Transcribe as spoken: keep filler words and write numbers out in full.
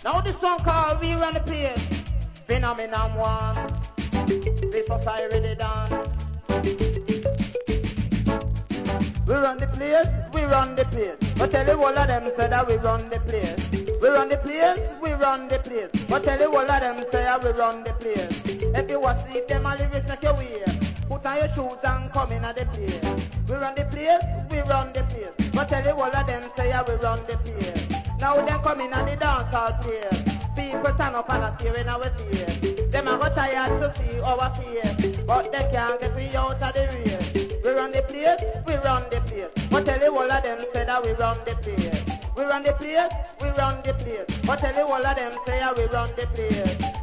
Now this song called We Run the Place. Phenomenon one. We society done. We run the place, we run the place. But tell you all of them say that we run the place. We run the place, we run the place. But tell you all of them say that we run the place. If you want to see them, I'll lyrics make you wear. Put on your shoes and come in at the place. We run the place, we run the place. But tell you all of them say that we run the place. Now them come in at the dance hall place. People stand up and a tear in our face. Them are got tired to see our face. But they can't get me out of the race. We run the place, we run the place. But tell you all of them say that we run the place. We run the place, we run the place. But tell you all of them say that we run the place.